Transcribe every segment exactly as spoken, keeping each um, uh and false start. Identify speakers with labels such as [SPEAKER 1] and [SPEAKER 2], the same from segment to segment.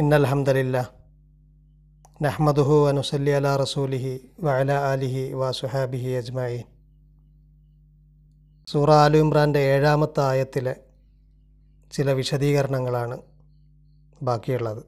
[SPEAKER 1] ഇന്നൽ ഹംദലില്ലാ നഹ്മദുഹു വ നുസല്ലി അലാ റസൂലിഹി വ അലാ ആലിഹി വ സുഹാബിഹി അജ്മഈൻ. സൂറ ആലു ഇമ്രാൻ്റെ ഏഴാമത്തെ ആയത്തിലെ ചില വിശദീകരണങ്ങളാണ് ബാക്കിയുള്ളത്.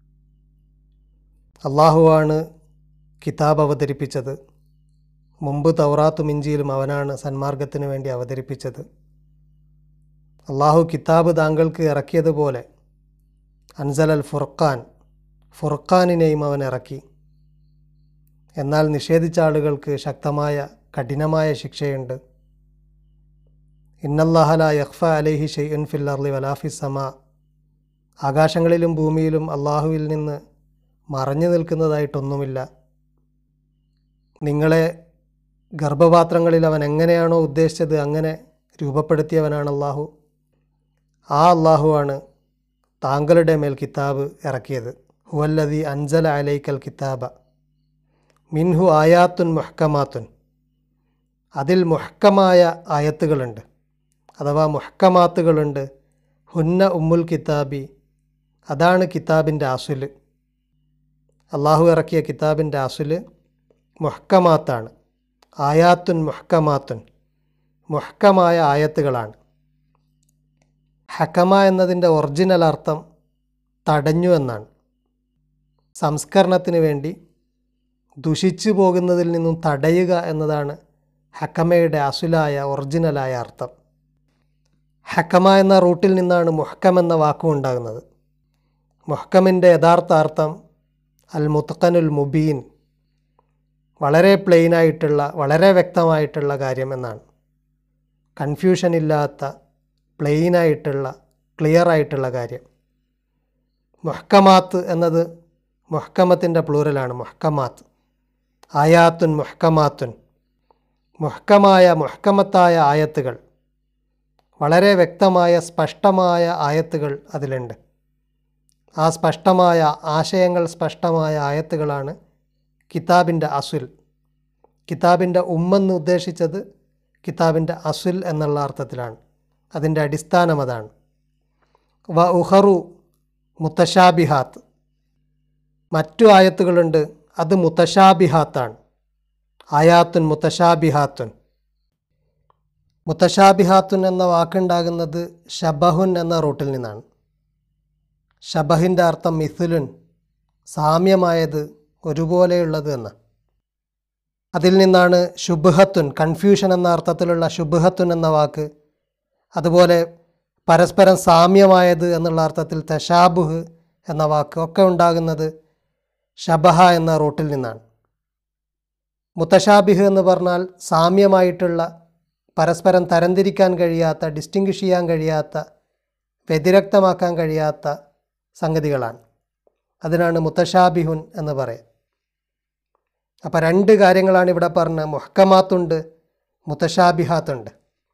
[SPEAKER 1] അള്ളാഹുവാണ് കിതാബ് അവതരിപ്പിച്ചത്. മുമ്പ് തൗറാത്തും ഇഞ്ചീലും അവനാണ് സന്മാർഗത്തിന് വേണ്ടി അവതരിപ്പിച്ചത്. അള്ളാഹു കിതാബ് താങ്കൾക്ക് ഇറക്കിയതുപോലെ അൻസലൽ ഫുർഖാൻ, ഫുർഖാനിനെയും അവൻ ഇറക്കി. എന്നാൽ നിഷേധിച്ച ആളുകൾക്ക് ശക്തമായ കഠിനമായ ശിക്ഷയുണ്ട്. ഇന്നല്ലാഹ ലാ യഖ്ഫ അലൈഹി ഷൈഉൻ ഫിൽ അർളി വലാ ഫിസ് സമാ. ആകാശങ്ങളിലും ഭൂമിയിലും അള്ളാഹുവിൽ നിന്ന് മറഞ്ഞു നിൽക്കുന്നതായിട്ടൊന്നുമില്ല. നിങ്ങളെ ഗർഭപാത്രങ്ങളിൽ അവൻ എങ്ങനെയാണോ ഉദ്ദേശിച്ചത് അങ്ങനെ രൂപപ്പെടുത്തിയവനാണ് അള്ളാഹു. ആ അള്ളാഹുവാണ് താങ്കളുടെ മേൽ കിതാബ് ഇറക്കിയത്. ഹുവല്ലദീ അൻസല അലൈക്കൽ കിതാബ മിൻഹു ആയാത്തുൻ മുഹ്കമാത്തുൻ. അതിൽ മുഹ്കമായ ആയത്തുകളുണ്ട്, അഥവാ മുഹ്കമാത്തുകളുണ്ട്. ഹുന്ന ഉമ്മുൽ കിതാബി, അതാണ് കിതാബിൻ്റെ അസുല്. അള്ളാഹു ഇറക്കിയ കിതാബിൻ്റെ അസുല് മുഹ്കമാത്താണ്. ആയാത്തുൻ മുഹ്കമാത്തുൻ, മുഹ്കമായ ആയത്തുകളാണ്. ഹക്കമ എന്നതിൻ്റെ ഒറിജിനൽ അർത്ഥം തടഞ്ഞു എന്നാണ്. സംസ്കരണത്തിന് വേണ്ടി ദുഷിച്ചു പോകുന്നതിൽ നിന്നും തടയുക എന്നതാണ് ഹക്കമയുടെ അസുലായ ഒറിജിനലായ അർത്ഥം. ഹക്കമ എന്ന റൂട്ടിൽ നിന്നാണ് മുഹ്കം എന്ന വാക്കും ഉണ്ടാകുന്നത്. മുഹ്കമിൻ്റെ യഥാർത്ഥ അർത്ഥം അൽ മുത്ഖനുൽ മുബീൻ, വളരെ പ്ലെയിനായിട്ടുള്ള, വളരെ വ്യക്തമായിട്ടുള്ള കാര്യം എന്നാണ്. കൺഫ്യൂഷൻ ഇല്ലാത്ത, പ്ലെയിനായിട്ടുള്ള, ക്ലിയർ ആയിട്ടുള്ള കാര്യം. മുഹ്കമാത്ത് എന്നത് മുഹ്കമത്തിൻ്റെ പ്ലൂറലാണ്, മുഹ്കമാത്ത്. ആയാത്തുൻ മുഹ്കമാത്തുൻ, മുഹ്കമായ മുഹ്കമത്തായ ആയത്തുകൾ, വളരെ വ്യക്തമായ സ്പഷ്ടമായ ആയത്തുകൾ അതിലുണ്ട്. ആ സ്പഷ്ടമായ ആശയങ്ങൾ, സ്പഷ്ടമായ ആയത്തുകളാണ് കിതാബിൻ്റെ അസുൽ. കിതാബിൻ്റെ ഉമ്മെന്ന് ഉദ്ദേശിച്ചത് കിതാബിൻ്റെ അസുൽ എന്നുള്ള അർത്ഥത്തിലാണ്. അതിൻ്റെ അടിസ്ഥാനം അതാണ്. വ ഉഹറു മുത്തശാബിഹാത്ത്, മറ്റു ആയത്തുകളുണ്ട്, അത് മുത്തശാബിഹാത്താണ്. ആയാത്തുൻ മുത്തശാബിഹാത്തുൻ. മുത്തശാബിഹാത്തുൻ എന്ന വാക്കുണ്ടാകുന്നത് ഷബഹുൻ എന്ന റൂട്ടിൽ നിന്നാണ്. ഷബഹിൻ്റെ അർത്ഥം മിഥുലുൻ, സാമ്യമായത്, ഒരുപോലെയുള്ളത് എന്ന്. അതിൽ നിന്നാണ് ശുബ്ഹത്തുൻ, കൺഫ്യൂഷൻ എന്ന അർത്ഥത്തിലുള്ള ശുബ്ഹത്തുൻ എന്ന വാക്ക്. അതുപോലെ പരസ്പരം സാമ്യമായത് എന്നുള്ള അർത്ഥത്തിൽ തശാബുഹ് എന്ന വാക്ക് ഒക്കെ ഉണ്ടാകുന്നത് ഷബഹ എന്ന റൂട്ടിൽ നിന്നാണ്. മുത്തശാബിഹ് എന്ന് പറഞ്ഞാൽ സാമ്യമായിട്ടുള്ള, പരസ്പരം തരംതിരിക്കാൻ കഴിയാത്ത, ഡിസ്റ്റിങ്വിഷ് ചെയ്യാൻ കഴിയാത്ത, വ്യതിരക്തമാക്കാൻ കഴിയാത്ത സംഗതികളാണ്. അതിനാണ് മുത്തശാബിഹുൻ എന്ന് പറയുക. അപ്പോൾ രണ്ട് കാര്യങ്ങളാണ് ഇവിടെ പറഞ്ഞത്. മുഹ്കമാത്തുണ്ട്, മുത്തശാബിഹാത്തുണ്ട്.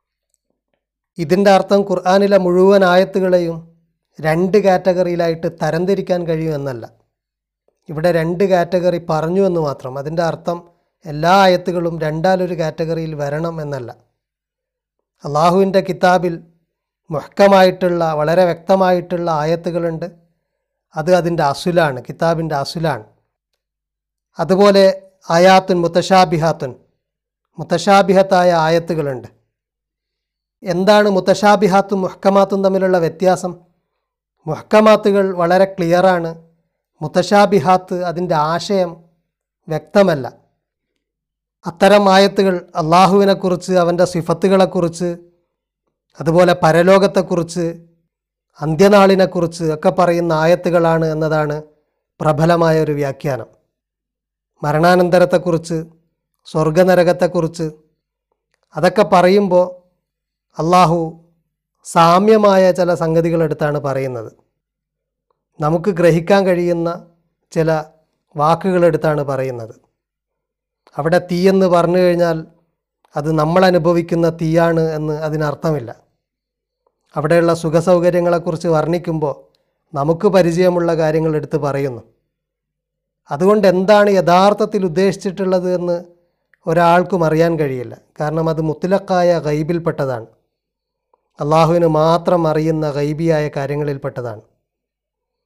[SPEAKER 1] ഇതിൻ്റെ അർത്ഥം ഖുർആനിലെ മുഴുവൻ ആയത്തുകളെയും രണ്ട് കാറ്റഗറിയിലായിട്ട് തരംതിരിക്കാൻ കഴിയുമെന്നല്ല. ഇവിടെ രണ്ട് കാറ്റഗറി പറഞ്ഞു എന്ന് മാത്രം. അതിൻ്റെ അർത്ഥം എല്ലാ ആയത്തുകളും രണ്ടാലൊരു കാറ്റഗറിയിൽ വരണം എന്നല്ല. അള്ളാഹുവിൻ്റെ കിതാബിൽ മുഹ്കമായിട്ടുള്ള, വളരെ വ്യക്തമായിട്ടുള്ള ആയത്തുകളുണ്ട്. അത് അതിൻ്റെ അസുലാണ്, കിതാബിൻ്റെ അസുലാണ്. അതുപോലെ ആയാത്തുൻ മുത്തശാബിഹാത്തുൻ, മുത്തശാബിഹത്തായ ആയത്തുകളുണ്ട്. എന്താണ് മുത്തശാബിഹാത്തും മുഹ്കമാത്തും തമ്മിലുള്ള വ്യത്യാസം? മുഹ്കമാത്തുകൾ വളരെ ക്ലിയറാണ്. മുത്തശാബിഹാത്ത് അതിൻ്റെ ആശയം വ്യക്തമല്ല. അത്തരം ആയത്തുകൾ അള്ളാഹുവിനെക്കുറിച്ച്, അവൻ്റെ സിഫത്തുകളെക്കുറിച്ച്, അതുപോലെ പരലോകത്തെക്കുറിച്ച്, അന്ത്യനാളിനെക്കുറിച്ച് ഒക്കെ പറയുന്ന ആയത്തുകളാണ് എന്നതാണ് പ്രബലമായ ഒരു വ്യാഖ്യാനം. മരണാനന്തരത്തെക്കുറിച്ച്, സ്വർഗനരകത്തെക്കുറിച്ച് അതൊക്കെ പറയുമ്പോൾ അള്ളാഹു സാമ്യമായ ചില സംഗതികളെടുത്താണ് പറയുന്നത്. നമുക്ക് ഗ്രഹിക്കാൻ കഴിയുന്ന ചില വാക്കുകളെടുത്താണ് പറയുന്നത്. അവിടെ തീയെന്ന് പറഞ്ഞു കഴിഞ്ഞാൽ അത് നമ്മൾ അനുഭവിക്കുന്ന തീയാണ് എന്ന് അതിനർത്ഥമില്ല. അവിടെയുള്ള സുഖസൗകര്യങ്ങളെക്കുറിച്ച് വർണ്ണിക്കുമ്പോൾ നമുക്ക് പരിചയമുള്ള കാര്യങ്ങൾ എടുത്ത് പറയുന്നു. അതുകൊണ്ട് എന്താണ് യഥാർത്ഥത്തിൽ ഉദ്ദേശിച്ചിട്ടുള്ളത് എന്ന് ഒരാൾക്കും അറിയാൻ കഴിയില്ല. കാരണം അത് മുത്ലഖായ ഗൈബിൽപ്പെട്ടതാണ്. അള്ളാഹുവിന് മാത്രം അറിയുന്ന ഗൈബിയായ കാര്യങ്ങളിൽപ്പെട്ടതാണ്.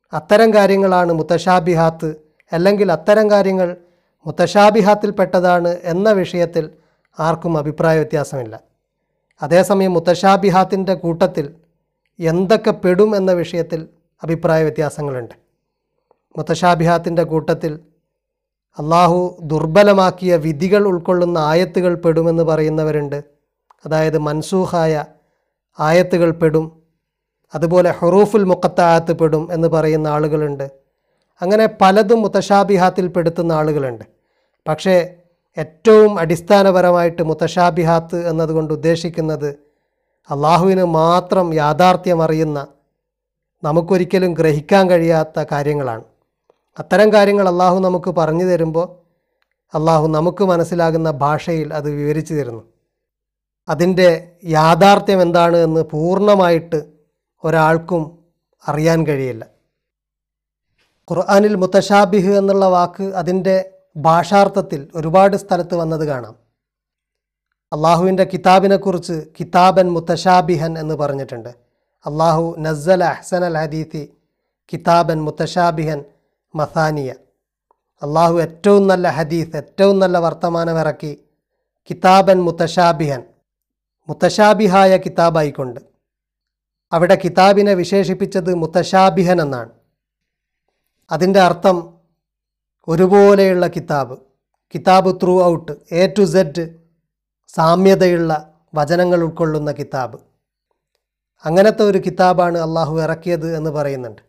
[SPEAKER 1] അത്തരം കാര്യങ്ങളാണ് മുത്തശാബിഹാത്ത്, അല്ലെങ്കിൽ അത്തരം കാര്യങ്ങൾ മുത്തശാബിഹാത്തിൽപ്പെട്ടതാണ് എന്ന വിഷയത്തിൽ ആർക്കും അഭിപ്രായ വ്യത്യാസമില്ല. അതേസമയം മുത്തശാബിഹാത്തിൻ്റെ കൂട്ടത്തിൽ എന്തൊക്കെ പെടും എന്ന വിഷയത്തിൽ അഭിപ്രായ വ്യത്യാസങ്ങളുണ്ട്. മുത്തശാബിഹാത്തിൻ്റെ കൂട്ടത്തിൽ അള്ളാഹു ദുർബലമാക്കിയ വിധികൾ ഉൾക്കൊള്ളുന്ന ആയത്തുകൾ പെടുമെന്ന് പറയുന്നവരുണ്ട്. അതായത് മൻസൂഖായ ആയത്തുകൾ പെടും. അതുപോലെ ഹുറൂഫുൽ മുഖത്തായത്ത് പെടും എന്ന് പറയുന്ന ആളുകളുണ്ട്. അങ്ങനെ പലതും മുത്തശാബിഹാത്തിൽ പെടുത്തുന്ന ആളുകളുണ്ട്. പക്ഷേ ഏറ്റവും അടിസ്ഥാനപരമായിട്ട് മുത്തശാബിഹാത്ത് എന്നതുകൊണ്ട് ഉദ്ദേശിക്കുന്നത് അള്ളാഹുവിന് മാത്രം യാഥാർത്ഥ്യമറിയുന്ന, നമുക്കൊരിക്കലും ഗ്രഹിക്കാൻ കഴിയാത്ത കാര്യങ്ങളാണ്. അത്തരം കാര്യങ്ങൾ അള്ളാഹു നമുക്ക് പറഞ്ഞു തരുമ്പോൾ അള്ളാഹു നമുക്ക് മനസ്സിലാകുന്ന ഭാഷയിൽ അത് വിവരിച്ചു തരുന്നു. അതിൻ്റെ യാഥാർത്ഥ്യം എന്താണ് എന്ന് പൂർണ്ണമായിട്ട് ഒരാൾക്കും അറിയാൻ കഴിയില്ല. ഖുർആനിൽ മുത്തശാബിഹ് എന്നുള്ള വാക്ക് അതിൻ്റെ ഭാഷാർത്ഥത്തിൽ ഒരുപാട് സ്ഥലത്ത് വന്നത് കാണാം. അള്ളാഹുവിൻ്റെ കിതാബിനെക്കുറിച്ച് കിതാബൻ മുത്തശാബിഹൻ എന്ന് പറഞ്ഞിട്ടുണ്ട്. അള്ളാഹു നസ്സല അഹ്സനൽ ഹദീഥി കിതാബൻ മുത്തശാബിഹൻ മസാനിയ. അള്ളാഹു ഏറ്റവും നല്ല ഹദീസ്, ഏറ്റവും നല്ല വർത്തമാനം ഇറക്കി കിതാബൻ മുത്തശാബിഹൻ, മുത്തശാബിഹായ കിതാബായിക്കൊണ്ട്. അവിടെ കിതാബിനെ വിശേഷിപ്പിച്ചത് മുത്തശാബിഹൻ എന്നാണ്. അതിൻ്റെ അർത്ഥം ഒരുപോലെയുള്ള കിതാബ്, കിതാബ് throughout, A to Z സാമ്യതയുള്ള വചനങ്ങൾ ഉൾക്കൊള്ളുന്ന കിതാബ്. അങ്ങനത്തെ ഒരു കിതാബാണ് അള്ളാഹു ഇറക്കിയത് എന്ന് പറയുന്നുണ്ട്.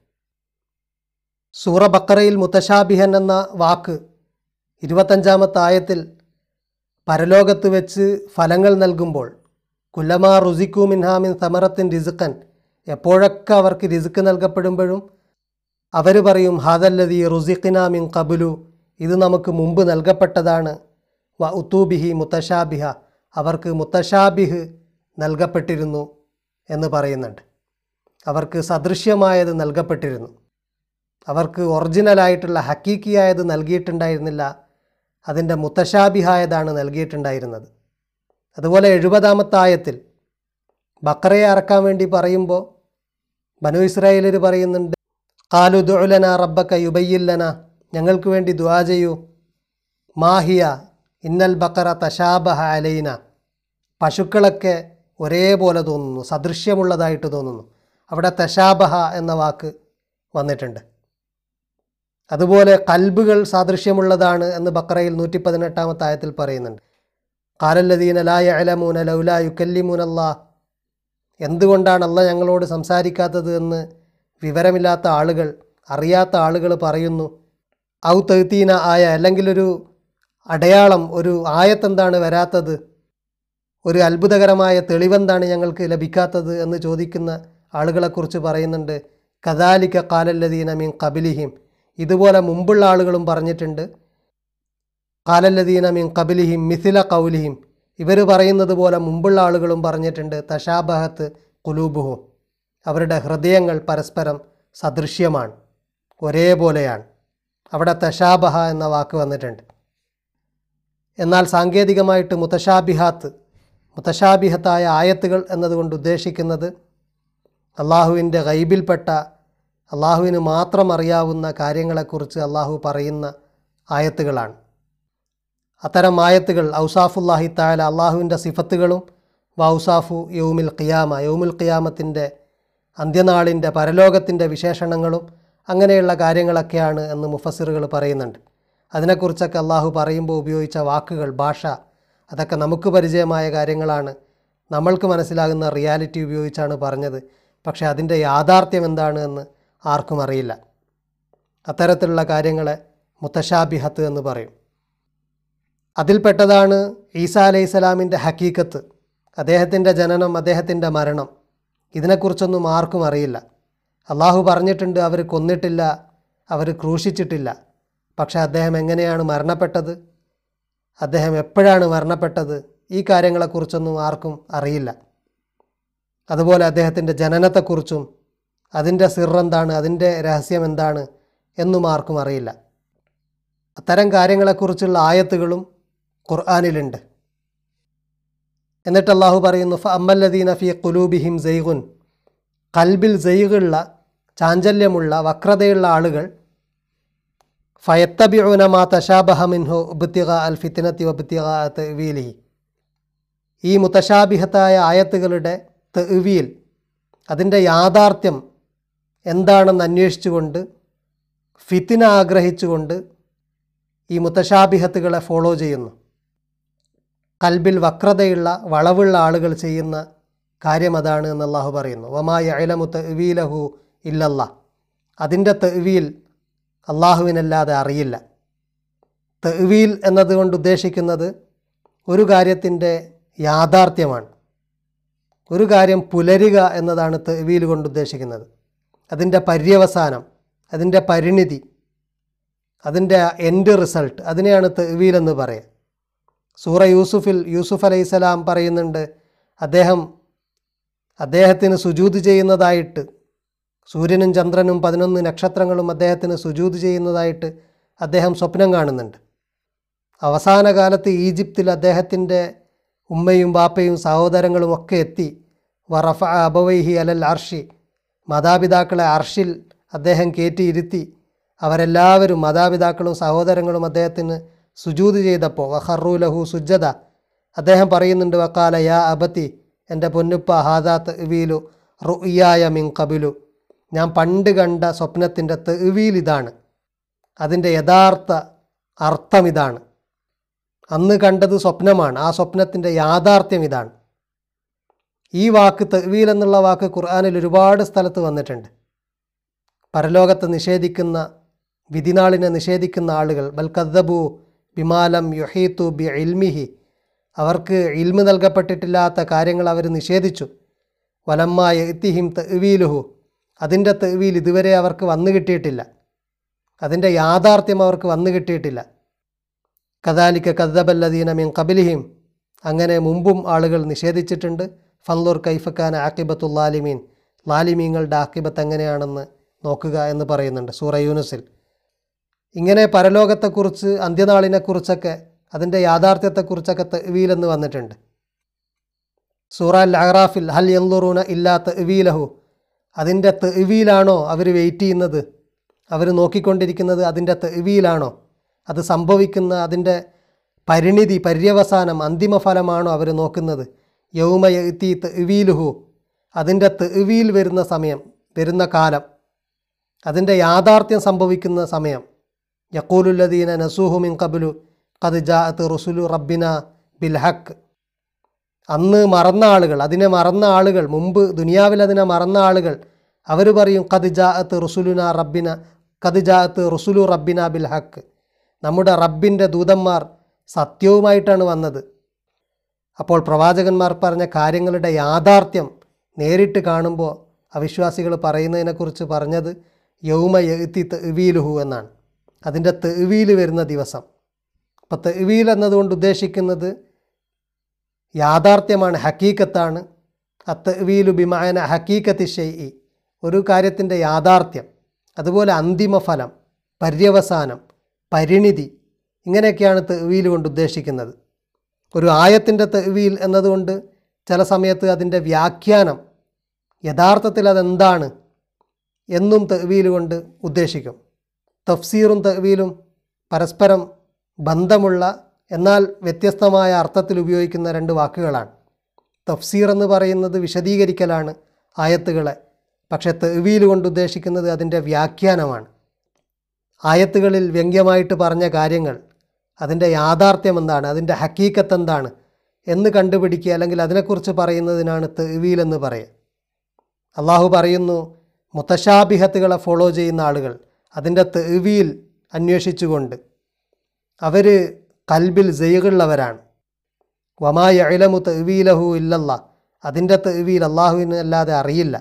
[SPEAKER 1] സൂറ ബക്കറയിൽ മുത്തശാബിഹൻ എന്ന വാക്ക് ഇരുപത്തഞ്ചാമത്തെ ആയത്തിൽ പരലോകത്ത് വെച്ച് ഫലങ്ങൾ നൽകുമ്പോൾ കുല്ലമാ റുസിക്കു മിൻഹാമിൻ സമറത്തിൻ റിസുക്കൻ, എപ്പോഴൊക്കെ അവർക്ക് റിസുക്ക് നൽകപ്പെടുമ്പോഴും അവർ പറയും ഹാദല്ലദീ റുസിഖിന മിൻ ഖബ്ലു, ഇത് നമുക്ക് മുമ്പ് നൽകപ്പെട്ടതാണ്. വ ഉത്തൂബിഹി മുത്തശാബിഹ, അവർക്ക് മുത്തശാബിഹ് നൽകപ്പെട്ടിരുന്നു എന്ന് പറയുന്നുണ്ട്. അവർക്ക് സദൃശ്യമായത് നൽകപ്പെട്ടിരുന്നു, അവർക്ക് ഒറിജിനലായിട്ടുള്ള ഹക്കീക്കിയായത് നൽകിയിട്ടുണ്ടായിരുന്നില്ല, അതിൻ്റെ മുത്തശാബിഹായതാണ് നൽകിയിട്ടുണ്ടായിരുന്നത്. അതുപോലെ എഴുപതാമത്തെ ആയത്തിൽ ബക്കറയെ അറക്കാൻ വേണ്ടി പറയുമ്പോൾ ബനു ഇസ്രായേലർ പറയുന്നുണ്ട്, ഖാലു ദുഉ ലനാ റബ്ബക യുബയ്യിൻ ലനാ, ഞങ്ങൾക്ക് വേണ്ടി ദുആ ചെയ്യൂ. മാഹിയ ഇന്നൽ ബക്കറ തശാബഹ അലൈന, പശുക്കളൊക്കെ ഒരേപോലെ തോന്നുന്നു, സദൃശ്യമുള്ളതായിട്ട് തോന്നുന്നു. അവിടെ തശാബഹ എന്ന വാക്ക് വന്നിട്ടുണ്ട്. അതുപോലെ കൽബുകൾ സാദൃശ്യമുള്ളതാണ് എന്ന് ബക്കറയിൽ നൂറ്റി പതിനെട്ടാമത്തെ ആയത്തിൽ പറയുന്നുണ്ട്. ഖാലല്ലദീന ലാ യഅലമൂന ലൗലാ യുകല്ലിമൂനല്ലാഹ്, എന്തുകൊണ്ടാണ് അല്ലാഹ് ഞങ്ങളോട് സംസാരിക്കാത്തത് എന്ന് വിവരമില്ലാത്ത ആളുകൾ, അറിയാത്ത ആളുകൾ പറയുന്നു. ഔ തഅ്തീന ആയ, അല്ലെങ്കിൽ ഒരു അടയാളം, ഒരു ആയത്തെന്താണ് വരാത്തത്, ഒരു അത്ഭുതകരമായ തെളിവെന്താണ് ഞങ്ങൾക്ക് ലഭിക്കാത്തത് എന്ന് ചോദിക്കുന്ന ആളുകളെക്കുറിച്ച് പറയുന്നുണ്ട്. കദാലിക ഖാലല്ലദീന മിൻ ഖബ്ലിഹിം, ഇതുപോലെ മുമ്പുള്ള ആളുകളും പറഞ്ഞിട്ടുണ്ട്. ഖാലല്ലദീന മിൻ ഖബ്ലിഹിം മിസ്ല ഖൗലിഹിം, ഇവർ പറയുന്നത് പോലെ മുമ്പുള്ള ആളുകളും പറഞ്ഞിട്ടുണ്ട്. തശാബഹത്ത് ഖുലൂബുഹും, അവരുടെ ഹൃദയങ്ങൾ പരസ്പരം സദൃശ്യമാണ്, ഒരേപോലെയാണ്. അവിടെ തശാബഹ എന്ന വാക്ക് വന്നിട്ടുണ്ട്. എന്നാൽ സാങ്കേതികമായിട്ട് മുത്തശാബിഹാത്ത്, മുത്തശാബിഹത്തായ ആയത്തുകൾ എന്നതുകൊണ്ട് ഉദ്ദേശിക്കുന്നത് അള്ളാഹുവിൻ്റെ ഗൈബിൽപ്പെട്ട, അള്ളാഹുവിന് മാത്രം അറിയാവുന്ന കാര്യങ്ങളെക്കുറിച്ച് അള്ളാഹു പറയുന്ന ആയത്തുകളാണ്. അത്തരം ആയത്തുകൾ ഔസാഫുല്ലാഹി തആല, അള്ളാഹുവിൻ്റെ സിഫത്തുകളും വൗസാഫു യൗമിൽ ഖിയാമ, യൗമുൽ ഖിയാമത്തിൻ്റെ അന്ത്യനാളിൻ്റെ പരലോകത്തിൻ്റെ വിശേഷണങ്ങളും അങ്ങനെയുള്ള കാര്യങ്ങളൊക്കെയാണ് എന്ന് മുഫസ്സിറുകൾ പറയുന്നുണ്ട്. അതിനെക്കുറിച്ചൊക്കെ അള്ളാഹു പറയുമ്പോൾ ഉപയോഗിച്ച വാക്കുകൾ, ഭാഷ, അതൊക്കെ നമുക്ക് പരിചയമായ കാര്യങ്ങളാണ്. നമ്മൾക്ക് മനസ്സിലാകുന്ന റിയാലിറ്റി ഉപയോഗിച്ചാണ് പറഞ്ഞത്. പക്ഷേ അതിൻ്റെ യാഥാർത്ഥ്യം എന്താണ് എന്ന് ആർക്കും അറിയില്ല. അത്തരത്തിലുള്ള കാര്യങ്ങളെ മുത്തശാബിഹത്ത് എന്ന് പറയും. അതിൽപ്പെട്ടതാണ് ഈസാ അലൈഹിസ്സലാമിൻ്റെ ഹക്കീക്കത്ത്, അദ്ദേഹത്തിൻ്റെ ജനനം, അദ്ദേഹത്തിൻ്റെ മരണം. ഇതിനെക്കുറിച്ചൊന്നും ആർക്കും അറിയില്ല. അള്ളാഹു പറഞ്ഞിട്ടുണ്ട് അവർ കൊന്നിട്ടില്ല, അവർ ക്രൂശിച്ചിട്ടില്ല. പക്ഷേ അദ്ദേഹം എങ്ങനെയാണ് മരണപ്പെട്ടത്, അദ്ദേഹം എപ്പോഴാണ് മരണപ്പെട്ടത്, ഈ കാര്യങ്ങളെക്കുറിച്ചൊന്നും ആർക്കും അറിയില്ല. അതുപോലെ അദ്ദേഹത്തിൻ്റെ ജനനത്തെക്കുറിച്ചും അതിൻ്റെ സിറെന്താണ്, അതിൻ്റെ രഹസ്യം എന്താണ് എന്നും ആർക്കും അറിയില്ല. അത്തരം കാര്യങ്ങളെക്കുറിച്ചുള്ള ആയത്തുകളും ഖുർആനിലുണ്ട്. എന്നിട്ട് അള്ളാഹു പറയുന്നു, ഫ അമ്മല്ലദീന ഫീ ഖുലൂബിഹിം സൈഗുൻ, കൽബിൽ സൈഗുള്ള ചാഞ്ചല്യമുള്ള വക്രതയുള്ള ആളുകൾ ഫയത്തബിഉന മാ തശാബഹ മിൻഹു ഇബ്തിഗാ അൽ ഫിത്നതി വബ്തിഗാ തഅ്വീലിഹി, ഈ മുതശാബിഹത്തായ ആയത്തുകളുടെ തഅ്വീൽ, അതിൻ്റെ യാഥാർത്ഥ്യം എന്താണെന്ന് അന്വേഷിച്ചുകൊണ്ട്, ഫിത്ന ആഗ്രഹിച്ചുകൊണ്ട് ഈ മുതശാബിഹത്തുകളെ ഫോളോ ചെയ്യുന്നു. കൽബിൽ വക്രതയുള്ള വളവുള്ള ആളുകൾ ചെയ്യുന്ന കാര്യം അതാണ് എന്ന് അല്ലാഹു പറയുന്നു. വമാ യഅലമു തഅ്വീലഹു ഇല്ലല്ലാഹ്, അതിൻ്റെ തഅ്വീൽ അള്ളാഹുവിനല്ലാതെ അറിയില്ല. തഅ്വീൽ എന്നതുകൊണ്ട് ഉദ്ദേശിക്കുന്നത് ഒരു കാര്യത്തിൻ്റെ യാഥാർത്ഥ്യമാണ്. ഒരു കാര്യം പുലരുക എന്നതാണ് തഅ്വീൽ കൊണ്ട് ഉദ്ദേശിക്കുന്നത്. അതിൻ്റെ പര്യവസാനം, അതിൻ്റെ പരിണിതി, അതിൻ്റെ എൻഡ് റിസൾട്ട്, അതിനെയാണ് തഅ്വീൽ എന്ന് പറയുക. സൂറ യൂസുഫിൽ യൂസുഫ് അലൈഹിസ്സലാം പറയുന്നുണ്ട്, അദ്ദേഹം അദ്ദേഹത്തിന് സുജൂദ് ചെയ്യുന്നതായിട്ട്, സൂര്യനും ചന്ദ്രനും പതിനൊന്ന് നക്ഷത്രങ്ങളും അദ്ദേഹത്തിന് സുജൂദ് ചെയ്യുന്നതായിട്ട് അദ്ദേഹം സ്വപ്നം കാണുന്നുണ്ട്. അവസാന കാലത്ത് ഈജിപ്തിൽ അദ്ദേഹത്തിൻ്റെ ഉമ്മയും ബാപ്പയും സഹോദരങ്ങളും ഒക്കെ എത്തി. വറഫ അബവൈഹി അലൽ അർഷി, മാതാപിതാക്കളെ അർഷിൽ അദ്ദേഹം കയറ്റിയിരുത്തി. അവരെല്ലാവരും മാതാപിതാക്കളും സഹോദരങ്ങളും അദ്ദേഹത്തിന് സുജൂദ് ചെയ്തപ്പോൾ വഖറു ലഹു സുജ്ജദ, അദ്ദേഹം പറയുന്നുണ്ട്, വഖാല യാ അബതി, എൻ്റെ പൊന്നുപ്പ, ഹാദാ തഅ്വീലു റുഇയായ മിൻ ഖബിലു, ഞാൻ പണ്ട് കണ്ട സ്വപ്നത്തിൻ്റെ തഅ്വീൽ ഇതാണ്, അതിൻ്റെ യഥാർത്ഥ അർത്ഥം ഇതാണ്. അന്ന് കണ്ടത് സ്വപ്നമാണ്, ആ സ്വപ്നത്തിൻ്റെ യാഥാർത്ഥ്യം ഇതാണ്. ഈ വാക്ക് തഅ്വീൽ എന്നുള്ള വാക്ക് ഖുർആനിൽ ഒരുപാട് സ്ഥലത്ത് വന്നിട്ടുണ്ട്. പരലോകത്തെ നിഷേധിക്കുന്ന, വിധിനാളിനെ നിഷേധിക്കുന്ന ആളുകൾ, ബൽ കദ്ദബു ബിമാലം യുഹീതു ബി ഇൽമിഹി, അവർക്ക് ഇൽമ് നൽകപ്പെട്ടിട്ടില്ലാത്ത കാര്യങ്ങൾ അവർ നിഷേധിച്ചു. വലമ്മ യഅ്തിഹിം തഅ്വീലുഹു, അതിൻ്റെ തഅ്വീൽ ഇതുവരെ അവർക്ക് വന്നു കിട്ടിയിട്ടില്ല, അതിൻ്റെ യാഥാർത്ഥ്യം അവർക്ക് വന്നു കിട്ടിയിട്ടില്ല. കദാലിക കദ്ദബല്ലദീന മിൻ ഖബലിഹിം, അങ്ങനെ മുമ്പും ആളുകൾ നിഷേധിച്ചിട്ടുണ്ട്. ഫൻളുർ കൈഫ കാന ആഖിബത്തുൽ ലാലിമീൻ, ലാലിമീങ്ങളുടെ ആഖിബത്ത് എങ്ങനെയാണെന്ന് നോക്കുക എന്ന് പറയുന്നുണ്ട് സൂറ യൂനുസിൽ. ഇങ്ങനെ പരലോകത്തെക്കുറിച്ച്, അന്ത്യനാളിനെക്കുറിച്ചൊക്കെ, അതിൻ്റെ യാഥാർത്ഥ്യത്തെക്കുറിച്ചൊക്കെ തഅ്വീൽ എന്ന് വന്നിട്ടുണ്ട്. സൂറ അൽ അഅറാഫിൽ ഹൽ യൻളുറൂന ഇല്ലാ തഅ്വീലഹു, അതിൻ്റെ തഅ്വീലാണോ അവർ വെയിറ്റ് ചെയ്യുന്നത്, അവർ നോക്കിക്കൊണ്ടിരിക്കുന്നത് അതിൻ്റെ തഅ്വീലാണോ, അത് സംഭവിക്കുന്ന അതിൻ്റെ പരിണിതി, പര്യവസാനം, അന്തിമ ഫലമാണോ അവർ നോക്കുന്നത്. യൗമ യഅ്തി തഅ്വീലുഹു, അതിൻ്റെ തഅ്വീൽ വരുന്ന സമയം, വരുന്ന കാലം, അതിൻ്റെ യാഥാർത്ഥ്യം സംഭവിക്കുന്ന സമയം. യഖൂലുല്ലദീന നസൂഹു മിൻ ഖബ്ലു ഖദ് ജാഅത് റുസുലു റബ്ബിന ബിൽ ഹഖ്, അന്ന് മറന്ന ആളുകൾ, അതിനെ മറന്ന ആളുകൾ, മുമ്പ് ദുനിയാവിൽ അതിനെ മറന്ന ആളുകൾ, അവർ പറയും ഖദ് ജാഅത് റുസുലുന റബ്ബിന ഖദ് ജാഅത് റുസുലു റബ്ബിന ബിൽ ഹഖ്, നമ്മുടെ റബ്ബിൻ്റെ ദൂതന്മാർ സത്യവുമായിട്ടാണ് വന്നത്. അപ്പോൾ പ്രവാചകന്മാർ പറഞ്ഞ കാര്യങ്ങളുടെ യാഥാർത്ഥ്യം നേരിട്ട് കാണുമ്പോൾ അവിശ്വാസികൾ പറയുന്നതിനെക്കുറിച്ച് പറഞ്ഞത് യൗമ യഅ്തി തഅ്വീലുഹു എന്നാണ്, അതിൻ്റെ തഅ്വീൽ വരുന്ന ദിവസം. അപ്പോൾ തഅ്വീൽ എന്നതുകൊണ്ട് ഉദ്ദേശിക്കുന്നത് യാഥാർത്ഥ്യമാണ്, ഹക്കീക്കത്താണ്. അത്തഅ്വീലു ബിമഅന ഹക്കീക്കത്തി ഷൈഇ, ഒരു കാര്യത്തിൻ്റെ യാഥാർത്ഥ്യം, അതുപോലെ അന്തിമ ഫലം, പര്യവസാനം, പരിണിതി, ഇങ്ങനെയൊക്കെയാണ് തഅ്വീൽ കൊണ്ട് ഉദ്ദേശിക്കുന്നത്. ഒരു ആയത്തിൻ്റെ തഅ്വീൽ എന്നതുകൊണ്ട് ചില സമയത്ത് അതിൻ്റെ വ്യാഖ്യാനം, യഥാർത്ഥത്തിൽ അതെന്താണ് എന്നും തഅ്വീൽ കൊണ്ട് ഉദ്ദേശിക്കും. തഫ്സീറും തഅ്വീലും പരസ്പരം ബന്ധമുള്ള എന്നാൽ വ്യത്യസ്തമായ അർത്ഥത്തിൽ ഉപയോഗിക്കുന്ന രണ്ട് വാക്കുകളാണ്. തഫ്സീർ എന്ന് പറയുന്നത് വിശദീകരിക്കലാണ് ആയത്തുകളെ, പക്ഷേ തഅ്വീൽ കൊണ്ട് ഉദ്ദേശിക്കുന്നത് അതിൻ്റെ വ്യാഖ്യാനമാണ്. ആയത്തുകളിൽ വ്യംഗ്യമായിട്ട് പറഞ്ഞ കാര്യങ്ങൾ, അതിൻ്റെ യാഥാർത്ഥ്യം എന്താണ്, അതിൻ്റെ ഹക്കീക്കത്ത് എന്താണ് എന്ന് കണ്ടുപിടിക്കുക, അല്ലെങ്കിൽ അതിനെക്കുറിച്ച് പറയുന്നതിനാണ് തഅ്വീൽ എന്ന് പറയുക. അള്ളാഹു പറയുന്നു, മുതശാബിഹത്തുകളെ ഫോളോ ചെയ്യുന്ന ആളുകൾ അതിൻ്റെ തഅ്വീൽ അന്വേഷിച്ചുകൊണ്ട് അവർ കൽബിൽ സയ്ഗുള്ളവരാണ്. വമാ യഅലമു തഅ്വീലഹു ഇല്ലല്ലാഹ്, അതിൻ്റെ തഅ്വീൽ അള്ളാഹുവിന് അല്ലാതെ അറിയില്ല.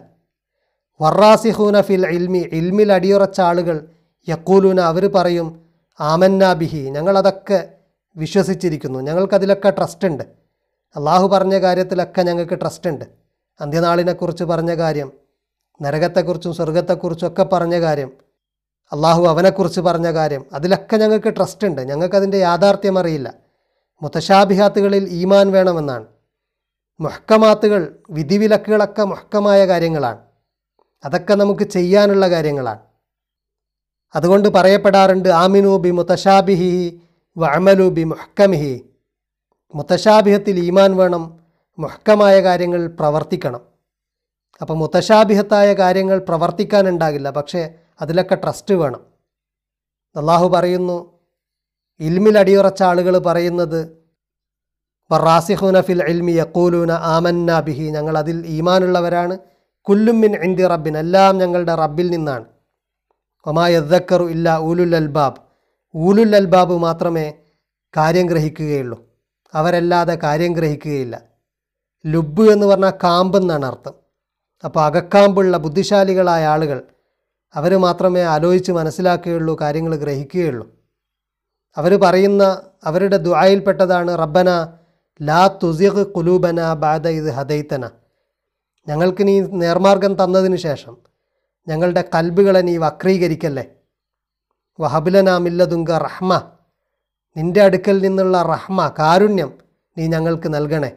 [SPEAKER 1] വറാസിഖൂന ഫിൽ ഇൽമി, ഇൽമിൽ അടിയുറച്ച ആളുകൾ യഖൂലൂന, അവർ പറയും ആമന്നാ ബിഹി, ഞങ്ങളതൊക്കെ വിശ്വസിച്ചിരിക്കുന്നു, ഞങ്ങൾക്കതിലൊക്കെ ട്രസ്റ്റ് ഉണ്ട്, അള്ളാഹു പറഞ്ഞ കാര്യത്തിലൊക്കെ ഞങ്ങൾക്ക് ട്രസ്റ്റ് ഉണ്ട്. അന്ത്യനാളിനെക്കുറിച്ച് പറഞ്ഞ കാര്യം, നരകത്തെക്കുറിച്ചും സ്വർഗത്തെക്കുറിച്ചും ഒക്കെ പറഞ്ഞ കാര്യം, അള്ളാഹു അവനെക്കുറിച്ച് പറഞ്ഞ കാര്യം, അതിലൊക്കെ ഞങ്ങൾക്ക് ട്രസ്റ്റ് ഉണ്ട്, ഞങ്ങൾക്കതിൻ്റെ യാഥാർത്ഥ്യം അറിയില്ല. മുതശാബിഹാത്തുകളിൽ ഈമാൻ വേണമെന്നാണ്. മുഹ്കമാത്തുകൾ, വിധിവിലക്കുകളൊക്കെ മുഹ്കമായ കാര്യങ്ങളാണ്. അതൊക്കെ നമുക്ക് ചെയ്യാനുള്ള കാര്യങ്ങളാണ്. അതുകൊണ്ട് പറയപ്പെടാറുണ്ട് ആമിനു ബി മുതശാബിഹി വഅമലു ബി മുഹ്കമിഹി. മുതശാബിഹത്തിൽ ഈമാൻ വേണം, മുഹ്കമായ കാര്യങ്ങൾ പ്രവർത്തിക്കണം. അപ്പോൾ മുതശാബിഹത്തായ കാര്യങ്ങൾ പ്രവർത്തിക്കാനുണ്ടാകില്ല, പക്ഷേ അതിലൊക്കെ ട്രസ്റ്റ് വേണം. അള്ളാഹു പറയുന്നു, ഇൽമിൽ അടിയുറച്ച ആളുകൾ പറയുന്നത് വറാസിഖൂന ഫിൽ ഇൽമി യഖൂലൂന ആമന്ന ബിഹി, ഞങ്ങൾ അതിൽ ഈമാനുള്ളവരാണ്. കുല്ലും മിൻ ഇൻദി റബ്ബിൻ, എല്ലാം ഞങ്ങളുടെ റബ്ബിൽ നിന്നാണ്. വമാ യദ്ദക്കറു ഇല്ലാ ഊലുൽ അൽബാബ്, ഊലുൽ അൽബാബ് മാത്രമേ കാര്യം ഗ്രഹിക്കുകയുള്ളൂ, അവരല്ലാതെ കാര്യം ഗ്രഹിക്കുകയില്ല. ലുബ് എന്ന് പറഞ്ഞാൽ കാമ്പ് എന്നാണ് അർത്ഥം. അപ്പോൾ അകക്കാമ്പുള്ള ബുദ്ധിശാലികളായ ആളുകൾ അവർ മാത്രമേ ആലോചിച്ച് മനസ്സിലാക്കുകയുള്ളൂ, കാര്യങ്ങൾ ഗ്രഹിക്കുകയുള്ളൂ. അവർ പറയുന്ന അവരുടെ ദുആയിൽപ്പെട്ടതാണ് റബ്ബന ലാ തുസിഗ് ഖുലൂബന ബഅദ ഇദ് ഹദൈതന, ഞങ്ങൾക്ക് നീ നേർമാർഗം തന്നതിന് ശേഷം ഞങ്ങളുടെ കൽബുകളെ നീ വക്രീകരിക്കല്ലേ. വഹബ്ലനാ മില്ലദുങ്ക റഹ്മ, നിൻ്റെ അടുക്കൽ നിന്നുള്ള റഹ്മ കാരുണ്യം നീ ഞങ്ങൾക്ക് നൽകണേ.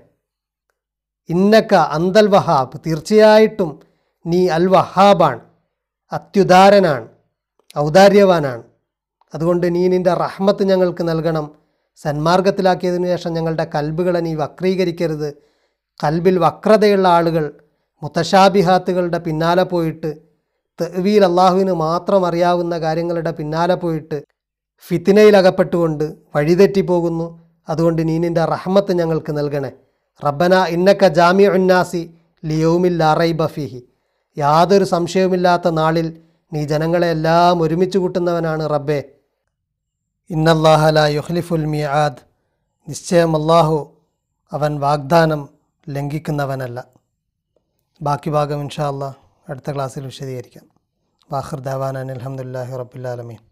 [SPEAKER 1] ഇന്നക അന്തൽ വഹാബ്, തീർച്ചയായിട്ടും നീ അൽ വഹാബാണ്, അത്യുദാരനാണ്, ഔദാര്യവാനാണ്. അതുകൊണ്ട് നീ നിൻ്റെ റഹ്മത്ത് ഞങ്ങൾക്ക് നൽകണം. സന്മാർഗത്തിലാക്കിയതിനു ശേഷം ഞങ്ങളുടെ കൽബുകളെ നീ വക്രീകരിക്കരുത്. കൽബിൽ വക്രതയുള്ള ആളുകൾ മുതശാബിഹാത്തുകളുടെ പിന്നാലെ പോയിട്ട്, തഅ്വീൽ അള്ളാഹുവിന് മാത്രം അറിയാവുന്ന കാര്യങ്ങളുടെ പിന്നാലെ പോയിട്ട് ഫിത്നയിലകപ്പെട്ടുകൊണ്ട് വഴിതെറ്റിപ്പോകുന്നു. അതുകൊണ്ട് നീ നിൻ്റെ റഹ്മത്ത് ഞങ്ങൾക്ക് നൽകണേ. റബ്ബന ഇന്നക ജാമിഉന്നാസി ലിയൗമിൽ ലാ റൈബ ഫീഹി, യാതൊരു സംശയവുമില്ലാത്ത നാളിൽ നീ ജനങ്ങളെ എല്ലാം ഒരുമിച്ച് കൂട്ടുന്നവനാണ് റബ്ബേ. ഇന്നല്ലാഹ ലാ യുഖ്ലിഫുൽ മിആദ്, നിശ്ചയം അല്ലാഹു അവൻ വാഗ്ദാനം ലംഘിക്കുന്നവനല്ല. ബാക്കി ഭാഗം ഇൻഷാ അല്ലാഹ് അടുത്ത ക്ലാസ്സിൽ വിശദീകരിക്കാം. വാഖിർ ദഅവാനാ അൽഹംദുലില്ലാഹി റബ്ബിൽ ആലമീൻ.